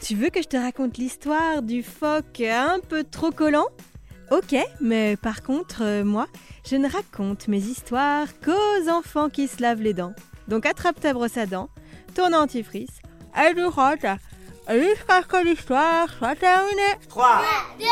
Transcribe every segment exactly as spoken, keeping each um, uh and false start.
Tu veux que je te raconte l'histoire du phoque un peu trop collant ? Ok, mais par contre, euh, moi, je ne raconte mes histoires qu'aux enfants qui se lavent les dents. Donc attrape ta brosse à dents, ton dentifrice, et tu frottes jusqu'à ce que l'histoire soit terminée. trois, deux,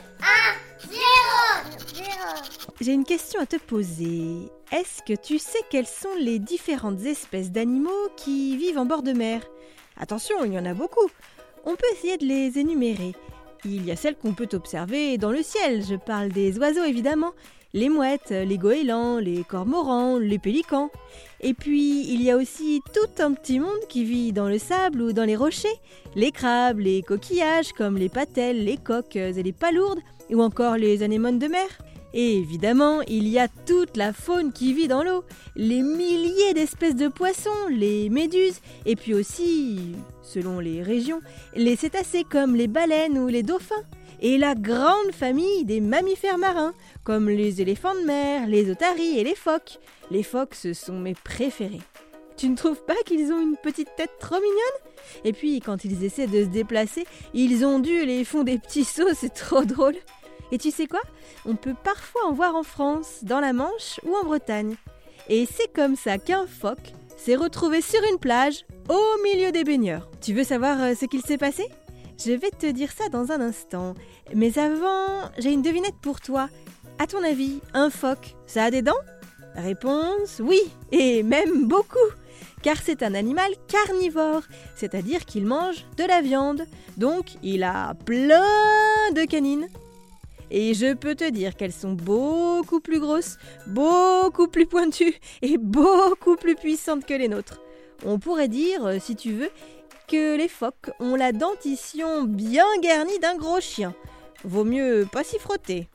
un, zéro. J'ai une question à te poser. Est-ce que tu sais quelles sont les différentes espèces d'animaux qui vivent en bord de mer ? Attention, il y en a beaucoup. On peut essayer de les énumérer. Il y a celles qu'on peut observer dans le ciel. Je parle des oiseaux évidemment. Les mouettes, les goélands, les cormorans, les pélicans. Et puis, il y a aussi tout un petit monde qui vit dans le sable ou dans les rochers. Les crabes, les coquillages comme les patelles, les coques et les palourdes, ou encore les anémones de mer. Et évidemment, il y a toute la faune qui vit dans l'eau, les milliers d'espèces de poissons, les méduses, et puis aussi, selon les régions, les cétacés comme les baleines ou les dauphins, et la grande famille des mammifères marins, comme les éléphants de mer, les otaries et les phoques. Les phoques, ce sont mes préférés. Tu ne trouves pas qu'ils ont une petite tête trop mignonne ? Et puis, quand ils essaient de se déplacer, ils ondulent et font des petits sauts, c'est trop drôle. Et tu sais quoi ? On peut parfois en voir en France, dans la Manche ou en Bretagne. Et c'est comme ça qu'un phoque s'est retrouvé sur une plage, au milieu des baigneurs. Tu veux savoir euh, ce qu'il s'est passé ? Je vais te dire ça dans un instant. Mais avant, j'ai une devinette pour toi. À ton avis, un phoque, ça a des dents ? Réponse, oui, et même beaucoup. Car c'est un animal carnivore, c'est-à-dire qu'il mange de la viande. Donc, il a plein de canines. Et je peux te dire qu'elles sont beaucoup plus grosses, beaucoup plus pointues et beaucoup plus puissantes que les nôtres. On pourrait dire, si tu veux, que les phoques ont la dentition bien garnie d'un gros chien. Vaut mieux pas s'y frotter.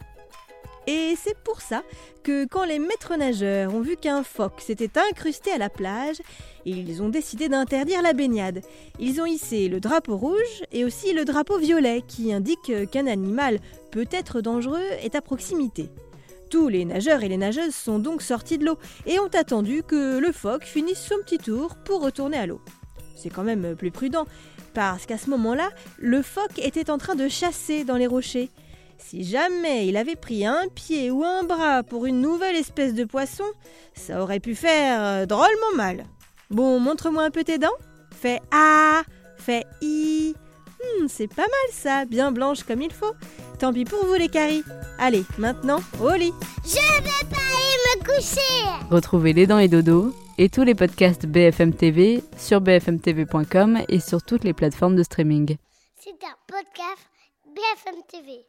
Et c'est pour ça que quand les maîtres nageurs ont vu qu'un phoque s'était incrusté à la plage, ils ont décidé d'interdire la baignade. Ils ont hissé le drapeau rouge et aussi le drapeau violet qui indique qu'un animal peut être dangereux est à proximité. Tous les nageurs et les nageuses sont donc sortis de l'eau et ont attendu que le phoque finisse son petit tour pour retourner à l'eau. C'est quand même plus prudent parce qu'à ce moment-là, le phoque était en train de chasser dans les rochers. Si jamais il avait pris un pied ou un bras pour une nouvelle espèce de poisson, ça aurait pu faire drôlement mal. Bon, montre-moi un peu tes dents. Fais A, fais I. Hmm, c'est pas mal ça, bien blanche comme il faut. Tant pis pour vous les caries. Allez, maintenant, au lit. Je vais pas aller me coucher. Retrouvez Les Dents et Dodo et tous les podcasts B F M T V sur b f m t v point com et sur toutes les plateformes de streaming. C'est un podcast B F M T V.